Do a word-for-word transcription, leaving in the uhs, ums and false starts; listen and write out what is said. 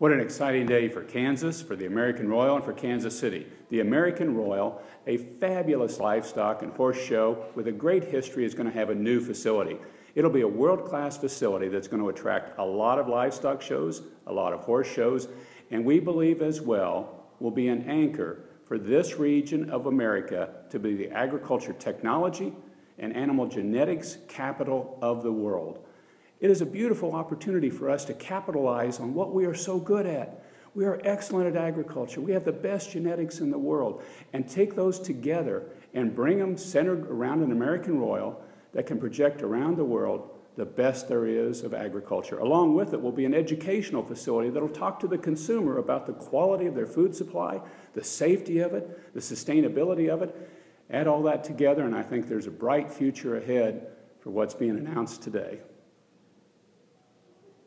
What an exciting day for Kansas, for the American Royal, and for Kansas City. The American Royal, a fabulous livestock and horse show with a great history, is going to have a new facility. It'll be a world-class facility that's going to attract a lot of livestock shows, a lot of horse shows, and we believe as well will be an anchor for this region of America to be the agriculture technology and animal genetics capital of the world. It is a beautiful opportunity for us to capitalize on what we are so good at. We are excellent at agriculture. We have the best genetics in the world. And take those together and bring them centered around an American Royal that can project around the world the best there is of agriculture. Along with it will be an educational facility that will talk to the consumer about the quality of their food supply, the safety of it, the sustainability of it. Add all that together, and I think there's a bright future ahead for what's being announced today.